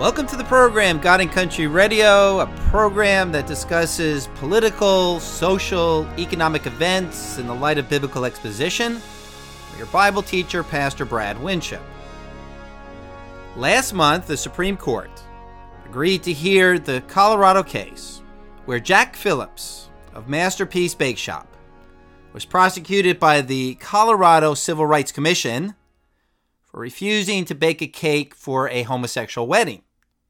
Welcome to the program, God and Country Radio, a program that discusses political, social, economic events in the light of biblical exposition. I'm your Bible teacher, Pastor Brad Winship. Last month, the Supreme Court agreed to hear the Colorado case where Jack Phillips of Masterpiece Bake Shop was prosecuted by the Colorado Civil Rights Commission for refusing to bake a cake for a homosexual wedding.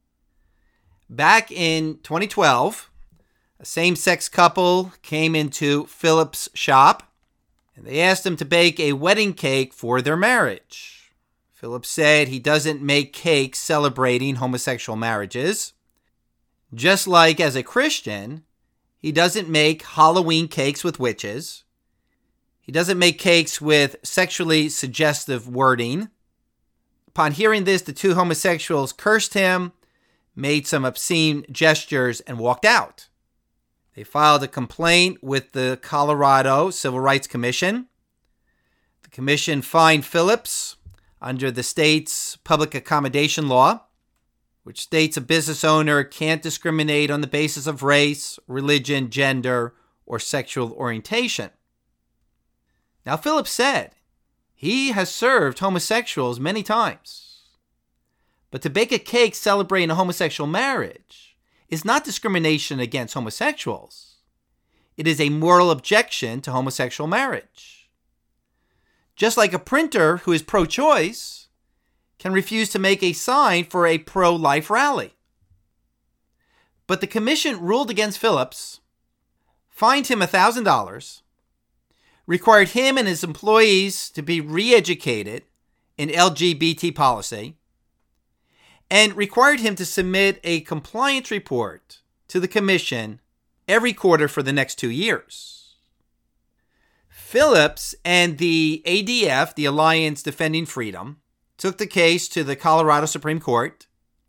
Back in 2012, a same-sex couple came into Phillips' shop and they asked him to bake a wedding cake for their marriage. Phillips said he doesn't make cakes celebrating homosexual marriages. Just like as a Christian, he doesn't make Halloween cakes with witches. He doesn't make cakes with sexually suggestive wording. Upon hearing this, the two homosexuals cursed him, made some obscene gestures, and walked out. They filed a complaint with the Colorado Civil Rights Commission. The commission fined Phillips under the state's public accommodation law, which states a business owner can't discriminate on the basis of race, religion, gender, or sexual orientation. Now, Phillips said he has served homosexuals many times. But to bake a cake celebrating a homosexual marriage is not discrimination against homosexuals. It is a moral objection to homosexual marriage. Just like a printer who is pro-choice can refuse to make a sign for a pro-life rally. But the commission ruled against Phillips, fined him $1,000, required him and his employees to be re-educated in LGBT policy, and required him to submit a compliance report to the commission every quarter for the next 2 years. Phillips and the ADF, the Alliance Defending Freedom, took the case to the Colorado Supreme Court,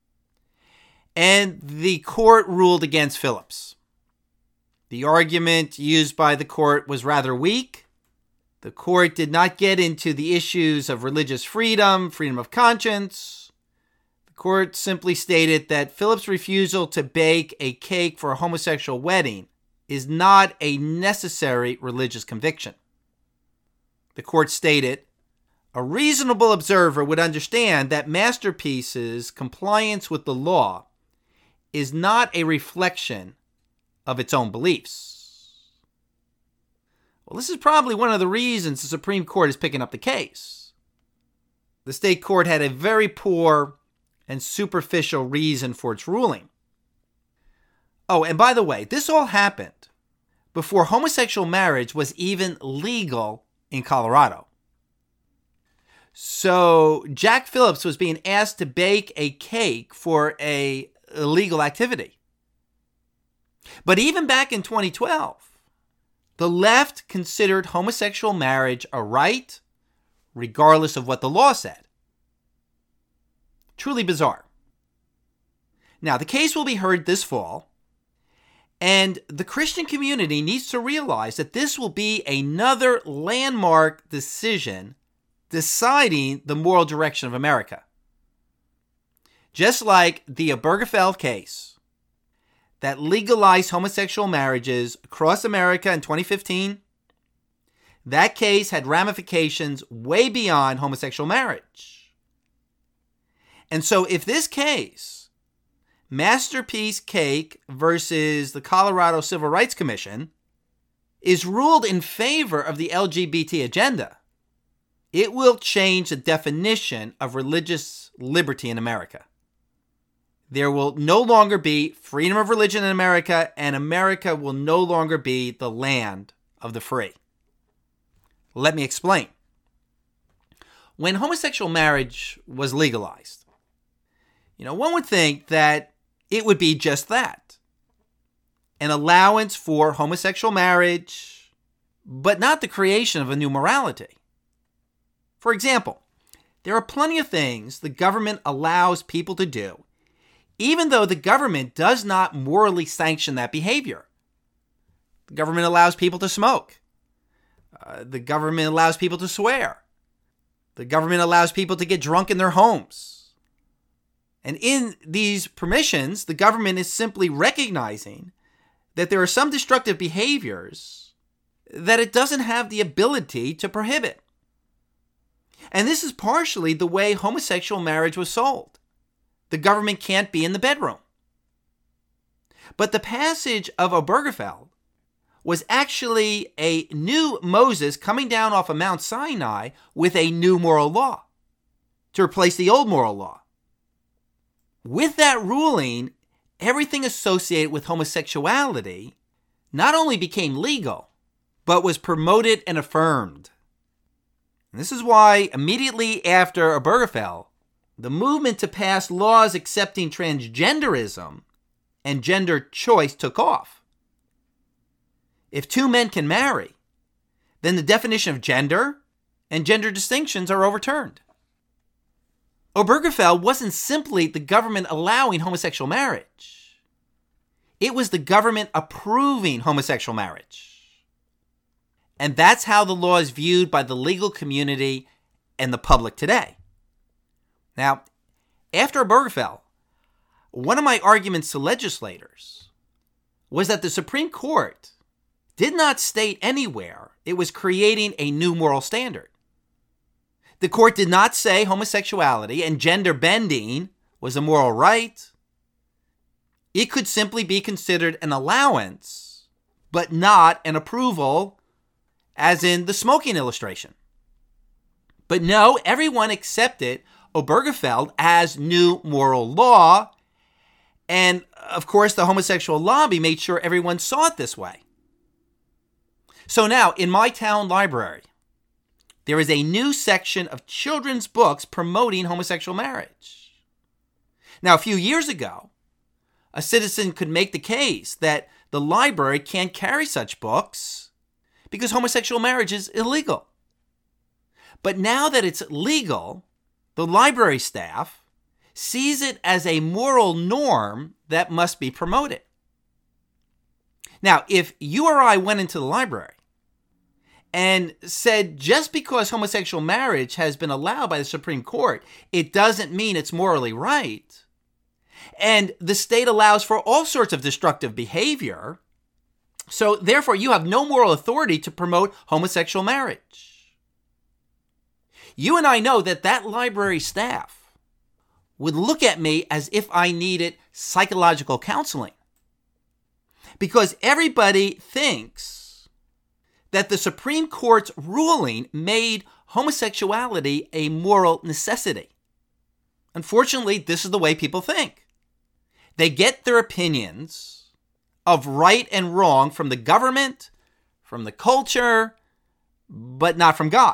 and the court ruled against Phillips. The argument used by the court was rather weak. The court did not get into the issues of religious freedom, freedom of conscience. The court simply stated that Phillips' refusal to bake a cake for a homosexual wedding is not a necessary religious conviction. The court stated, a reasonable observer would understand that Masterpiece's compliance with the law is not a reflection of its own beliefs. Well, this is probably one of the reasons the Supreme Court is picking up the case. The state court had a very poor and superficial reason for its ruling. Oh, and by the way, this all happened before homosexual marriage was even legal in Colorado. So Jack Phillips was being asked to bake a cake for an illegal activity. But even back in 2012, the left considered homosexual marriage a right, regardless of what the law said. Truly bizarre. Now, the case will be heard this fall, and the Christian community needs to realize that this will be another landmark decision deciding the moral direction of America. Just like the Obergefell case that legalized homosexual marriages across America in 2015, that case had ramifications way beyond homosexual marriage. And so if this case, Masterpiece Cake versus the Colorado Civil Rights Commission, is ruled in favor of the LGBT agenda, it will change the definition of religious liberty in America. There will no longer be freedom of religion in America, and America will no longer be the land of the free. Let me explain. When homosexual marriage was legalized, one would think that it would be just that. An allowance for homosexual marriage, but not the creation of a new morality. For example, there are plenty of things the government allows people to do, even though the government does not morally sanction that behavior. The government allows people to smoke. The government allows people to swear. The government allows people to get drunk in their homes. And in these permissions, the government is simply recognizing that there are some destructive behaviors that it doesn't have the ability to prohibit. And this is partially the way homosexual marriage was sold. The government can't be in the bedroom. But the passage of Obergefell was actually a new Moses coming down off of Mount Sinai with a new moral law to replace the old moral law. With that ruling, everything associated with homosexuality not only became legal, but was promoted and affirmed. And this is why immediately after Obergefell, the movement to pass laws accepting transgenderism and gender choice took off. If two men can marry, then the definition of gender and gender distinctions are overturned. Obergefell wasn't simply the government allowing homosexual marriage. It was the government approving homosexual marriage. And that's how the law is viewed by the legal community and the public today. Now, after Obergefell, one of my arguments to legislators was that the Supreme Court did not state anywhere it was creating a new moral standard. The court did not say homosexuality and gender bending was a moral right. It could simply be considered an allowance, but not an approval, as in the smoking illustration. But no, everyone accepted Obergefell as new moral law. And of course, the homosexual lobby made sure everyone saw it this way. So now, in my town library, there is a new section of children's books promoting homosexual marriage. Now, a few years ago, a citizen could make the case that the library can't carry such books because homosexual marriage is illegal. But now that it's legal, the library staff sees it as a moral norm that must be promoted. Now, if you or I went into the library and said just because homosexual marriage has been allowed by the Supreme Court, it doesn't mean it's morally right, and the state allows for all sorts of destructive behavior, so therefore you have no moral authority to promote homosexual marriage. You and I know that that library staff would look at me as if I needed psychological counseling, because everybody thinks that the Supreme Court's ruling made homosexuality a moral necessity. Unfortunately, this is the way people think. They get their opinions of right and wrong from the government, from the culture, but not from God.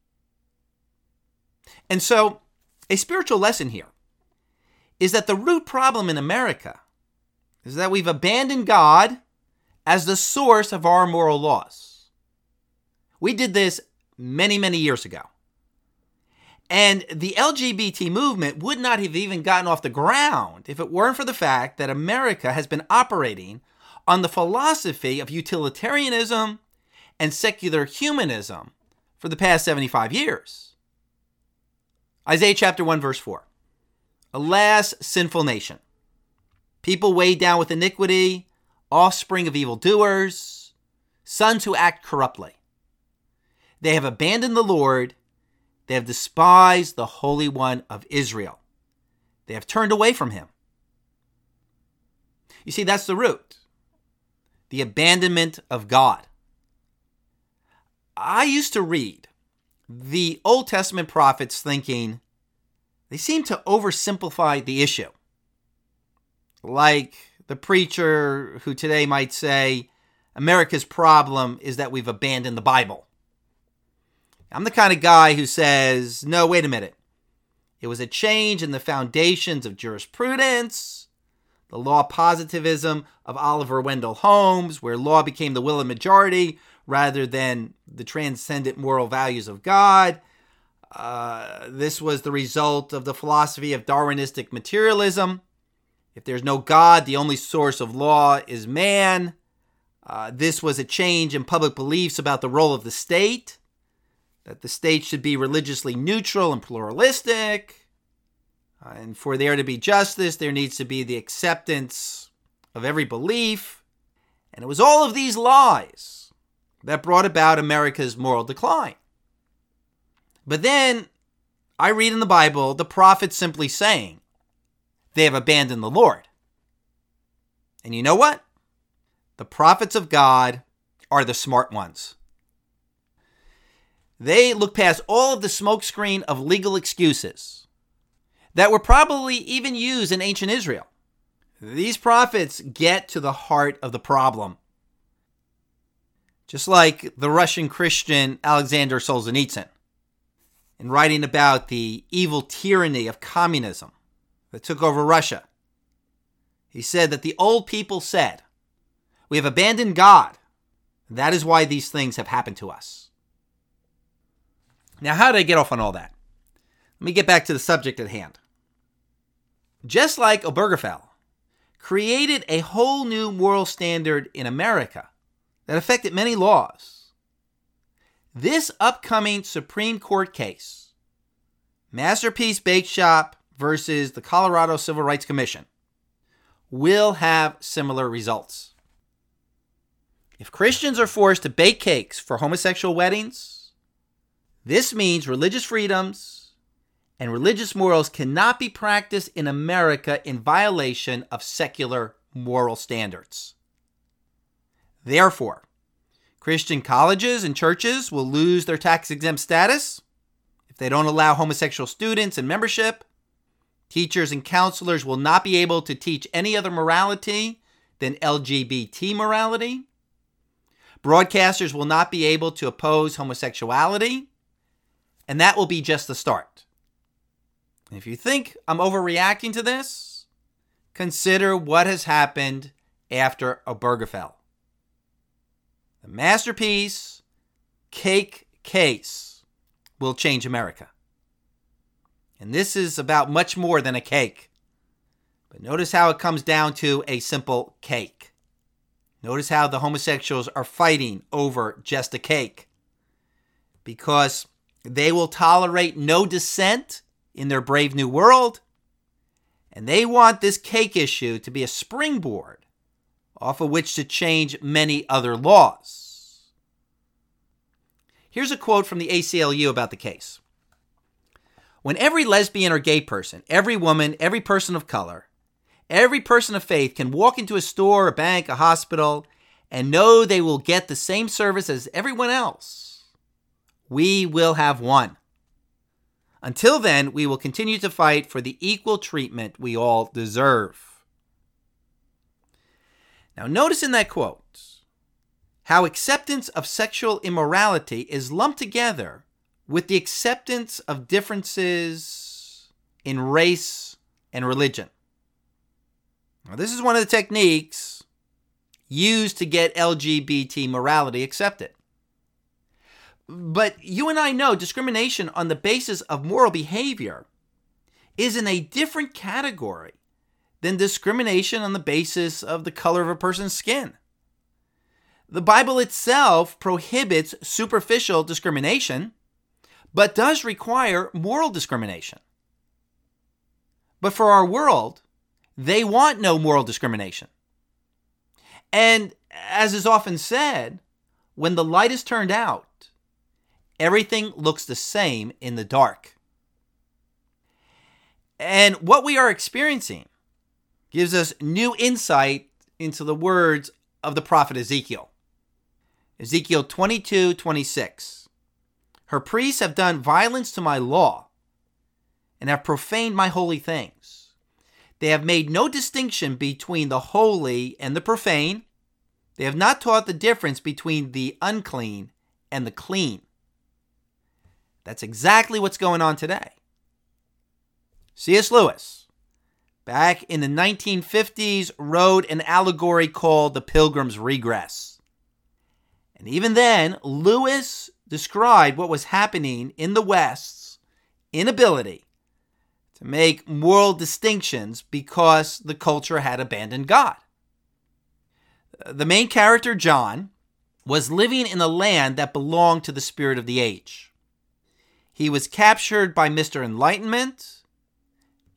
And so, a spiritual lesson here is that the root problem in America is that we've abandoned God as the source of our moral laws. We did this many, many years ago. And the LGBT movement would not have even gotten off the ground if it weren't for the fact that America has been operating on the philosophy of utilitarianism and secular humanism for the past 75 years. Isaiah chapter 1, verse 4. Alas, sinful nation, people weighed down with iniquity, offspring of evildoers, sons who act corruptly. They have abandoned the Lord. They have despised the Holy One of Israel. They have turned away from him. You see, that's the root. The abandonment of God. I used to read the Old Testament prophets thinking they seem to oversimplify the issue. Like the preacher who today might say, America's problem is that we've abandoned the Bible. I'm the kind of guy who says, no, wait a minute. It was a change in the foundations of jurisprudence, the law positivism of Oliver Wendell Holmes, where law became the will of majority rather than the transcendent moral values of God. This was the result of the philosophy of Darwinistic materialism. If there's no God, the only source of law is man. This was a change in public beliefs about the role of the state, that the state should be religiously neutral and pluralistic. And for there to be justice, there needs to be the acceptance of every belief. And it was all of these lies that brought about America's moral decline. But then I read in the Bible the prophets simply saying they have abandoned the Lord. And you know what? The prophets of God are the smart ones. They look past all of the smokescreen of legal excuses that were probably even used in ancient Israel. These prophets get to the heart of the problem. Just like the Russian Christian Alexander Solzhenitsyn, in writing about the evil tyranny of communism that took over Russia. He said that the old people said, "We have abandoned God. That is why these things have happened to us." Now, how did I get off on all that? Let me get back to the subject at hand. Just like Obergefell created a whole new moral standard in America that affected many laws, this upcoming Supreme Court case, Masterpiece Bake Shop versus the Colorado Civil Rights Commission, will have similar results. If Christians are forced to bake cakes for homosexual weddings, this means religious freedoms and religious morals cannot be practiced in America in violation of secular moral standards. Therefore, Christian colleges and churches will lose their tax-exempt status if they don't allow homosexual students in membership. Teachers and counselors will not be able to teach any other morality than LGBT morality. Broadcasters will not be able to oppose homosexuality. And that will be just the start. And if you think I'm overreacting to this, consider what has happened after Obergefell. The Masterpiece Cake case will change America. And this is about much more than a cake. But notice how it comes down to a simple cake. Notice how the homosexuals are fighting over just a cake. Because they will tolerate no dissent in their brave new world. And they want this cake issue to be a springboard off of which to change many other laws. Here's a quote from the ACLU about the case. When every lesbian or gay person, every woman, every person of color, every person of faith can walk into a store, a bank, a hospital, and know they will get the same service as everyone else, we will have won. Until then, we will continue to fight for the equal treatment we all deserve. Now, notice in that quote how acceptance of sexual immorality is lumped together with the acceptance of differences in race and religion. Now, this is one of the techniques used to get LGBT morality accepted. But you and I know discrimination on the basis of moral behavior is in a different category than discrimination on the basis of the color of a person's skin. The Bible itself prohibits superficial discrimination, but does require moral discrimination. But for our world, they want no moral discrimination. And as is often said, when the light is turned out, everything looks the same in the dark. And what we are experiencing gives us new insight into the words of the prophet Ezekiel. Ezekiel 22:26. Her priests have done violence to my law and have profaned my holy things. They have made no distinction between the holy and the profane. They have not taught the difference between the unclean and the clean. That's exactly what's going on today. C.S. Lewis, back in the 1950s, wrote an allegory called The Pilgrim's Regress. And even then, Lewis described what was happening in the West's inability to make moral distinctions because the culture had abandoned God. The main character, John, was living in a land that belonged to the spirit of the age. He was captured by Mr. Enlightenment.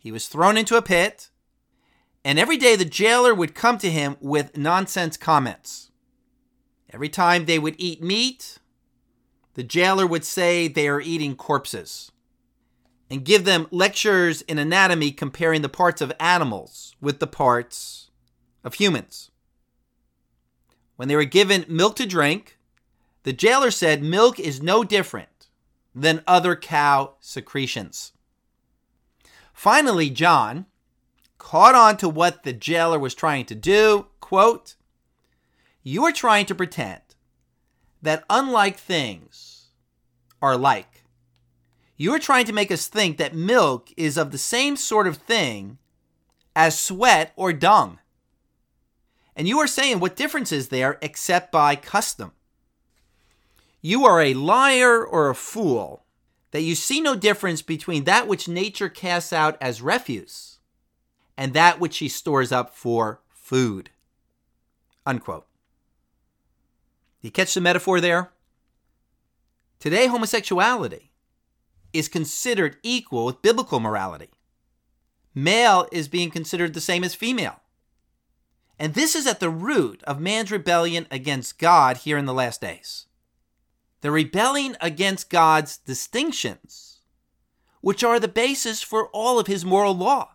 He was thrown into a pit, and every day the jailer would come to him with nonsense comments. Every time they would eat meat, the jailer would say they are eating corpses and give them lectures in anatomy comparing the parts of animals with the parts of humans. When they were given milk to drink, the jailer said milk is no different than other cow secretions. Finally, John caught on to what the jailer was trying to do. Quote, "You are trying to pretend that unlike things are like. You are trying to make us think that milk is of the same sort of thing as sweat or dung. And you are saying what difference is there except by custom? You are a liar or a fool that you see no difference between that which nature casts out as refuse and that which she stores up for food." Unquote. You catch the metaphor there? Today, homosexuality is considered equal with biblical morality. Male is being considered the same as female. And this is at the root of man's rebellion against God here in the last days. The rebelling against God's distinctions, which are the basis for all of his moral law.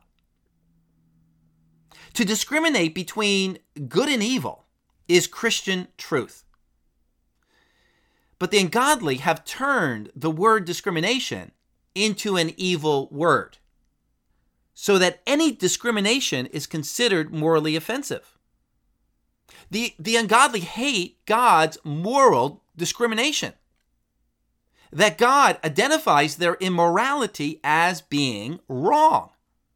To discriminate between good and evil is Christian truth. But the ungodly have turned the word discrimination into an evil word, so that any discrimination is considered morally offensive. The ungodly hate God's moral discrimination, that God identifies their immorality as being wrong.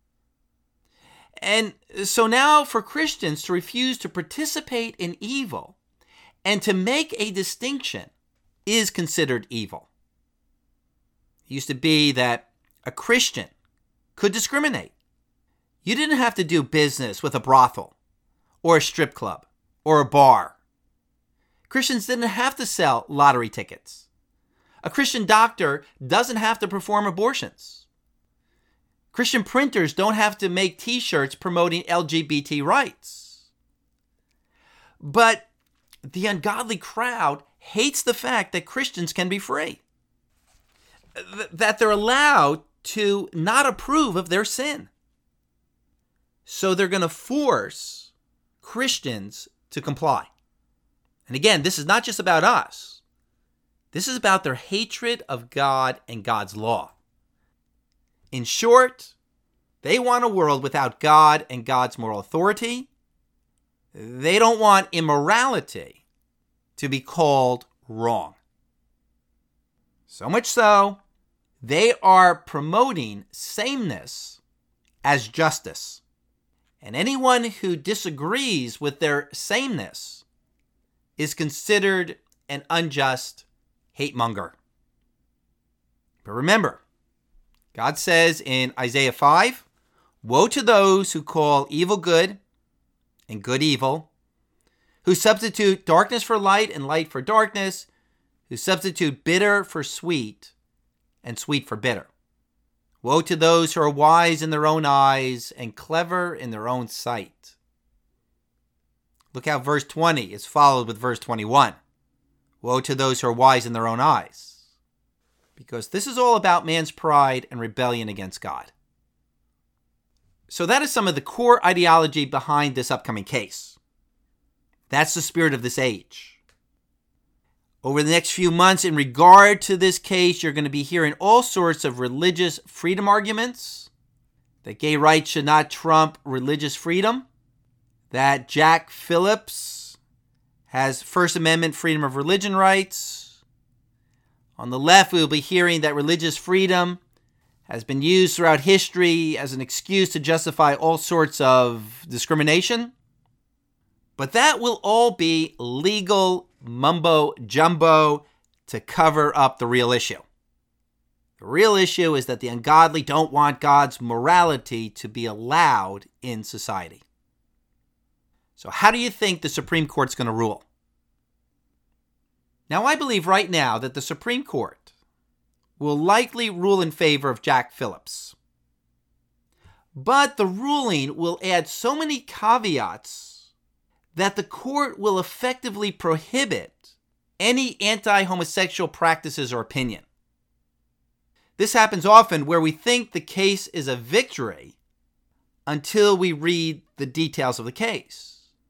And so now for Christians to refuse to participate in evil and to make a distinction is considered evil. It used to be that a Christian could discriminate. You didn't have to do business with a brothel or a strip club or a bar. Christians didn't have to sell lottery tickets. A Christian doctor doesn't have to perform abortions. Christian printers don't have to make t-shirts promoting LGBT rights. But the ungodly crowd hates the fact that Christians can be free, that they're allowed to not approve of their sin. So they're going to force Christians to comply. And again, this is not just about us. This is about their hatred of God and God's law. In short, they want a world without God and God's moral authority. They don't want immorality to be called wrong. So much so, they are promoting sameness as justice. And anyone who disagrees with their sameness is considered an unjust hate monger. But remember, God says in Isaiah 5, "Woe to those who call evil good and good evil, who substitute darkness for light and light for darkness, who substitute bitter for sweet and sweet for bitter. Woe to those who are wise in their own eyes and clever in their own sight." Look how verse 20 is followed with verse 21. Woe to those who are wise in their own eyes. Because this is all about man's pride and rebellion against God. So that is some of the core ideology behind this upcoming case. That's the spirit of this age. Over the next few months, in regard to this case, you're going to be hearing all sorts of religious freedom arguments, that gay rights should not trump religious freedom, that Jack Phillips has First Amendment freedom of religion rights. On the left, we will be hearing that religious freedom has been used throughout history as an excuse to justify all sorts of discrimination. But that will all be legal mumbo jumbo to cover up the real issue. The real issue is that the ungodly don't want God's morality to be allowed in society. So how do you think the Supreme Court's going to rule? Now, I believe right now that the Supreme Court will likely rule in favor of Jack Phillips. But the ruling will add so many caveats that the court will effectively prohibit any anti-homosexual practices or opinion. This happens often where we think the case is a victory until we read the details of the case.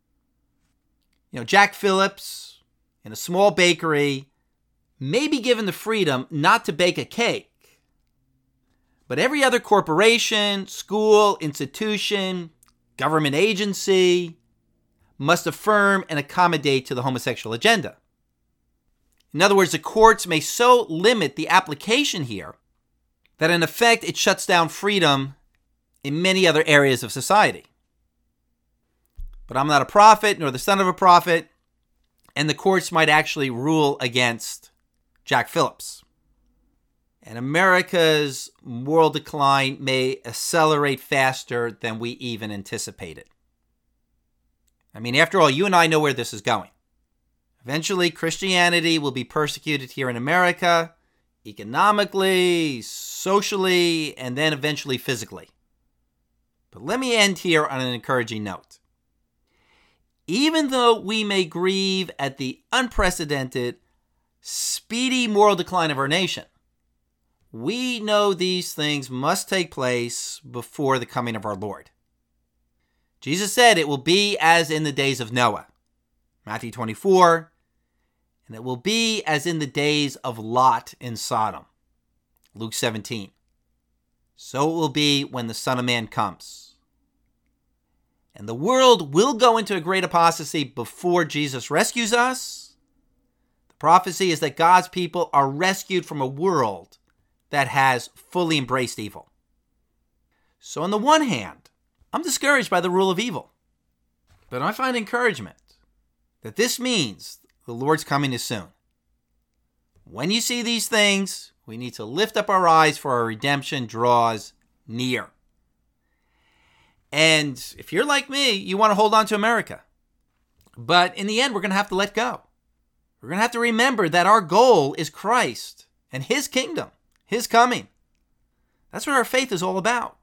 Jack Phillips in a small bakery may be given the freedom not to bake a cake, but every other corporation, school, institution, government agency must affirm and accommodate to the homosexual agenda. In other words, the courts may so limit the application here that in effect it shuts down freedom in many other areas of society. But I'm not a prophet, nor the son of a prophet, and the courts might actually rule against Jack Phillips. And America's moral decline may accelerate faster than we even anticipated. After all, you and I know where this is going. Eventually, Christianity will be persecuted here in America, economically, socially, and then eventually physically. But let me end here on an encouraging note. Even though we may grieve at the unprecedented, speedy moral decline of our nation, we know these things must take place before the coming of our Lord. Jesus said it will be as in the days of Noah, Matthew 24, and it will be as in the days of Lot in Sodom, Luke 17. So it will be when the Son of Man comes. And the world will go into a great apostasy before Jesus rescues us. The prophecy is that God's people are rescued from a world that has fully embraced evil. So on the one hand, I'm discouraged by the rule of evil. But I find encouragement that this means the Lord's coming is soon. When you see these things, we need to lift up our eyes, for our redemption draws near. And if you're like me, you want to hold on to America. But in the end, we're going to have to let go. We're going to have to remember that our goal is Christ and His kingdom, His coming. That's what our faith is all about.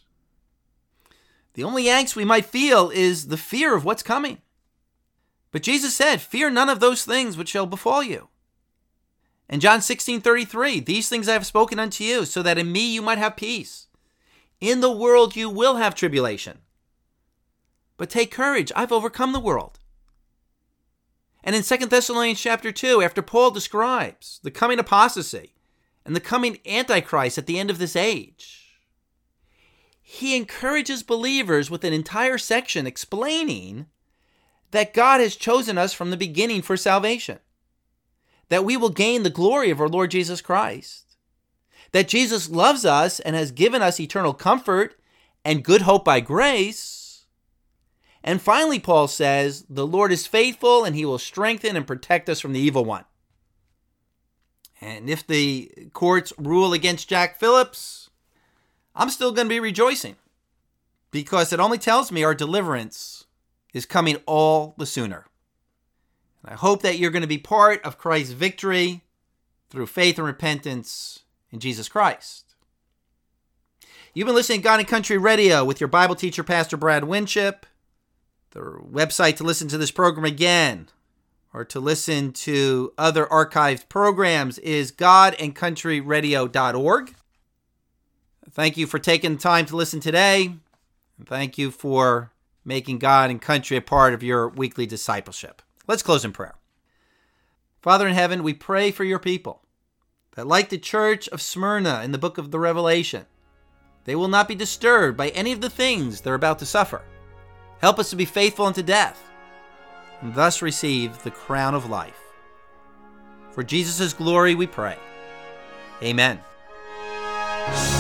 The only angst we might feel is the fear of what's coming. But Jesus said, "Fear none of those things which shall befall you." And John 16:33, "These things I have spoken unto you, so that in me you might have peace. In the world you will have tribulation. But take courage, I've overcome the world." And in 2 Thessalonians chapter 2, after Paul describes the coming apostasy and the coming Antichrist at the end of this age, he encourages believers with an entire section explaining that God has chosen us from the beginning for salvation, that we will gain the glory of our Lord Jesus Christ, that Jesus loves us and has given us eternal comfort and good hope by grace. And finally, Paul says, the Lord is faithful and He will strengthen and protect us from the evil one. And if the courts rule against Jack Phillips, I'm still going to be rejoicing, because it only tells me our deliverance is coming all the sooner. And I hope that you're going to be part of Christ's victory through faith and repentance in Jesus Christ. You've been listening to God and Country Radio with your Bible teacher, Pastor Brad Winship. The website to listen to this program again or to listen to other archived programs is godandcountryradio.org. Thank you for taking the time to listen today. And thank you for making God and country a part of your weekly discipleship. Let's close in prayer. Father in heaven, we pray for your people, that like the church of Smyrna in the book of the Revelation, they will not be disturbed by any of the things they're about to suffer. Help us to be faithful unto death, and thus receive the crown of life. For Jesus' glory we pray. Amen.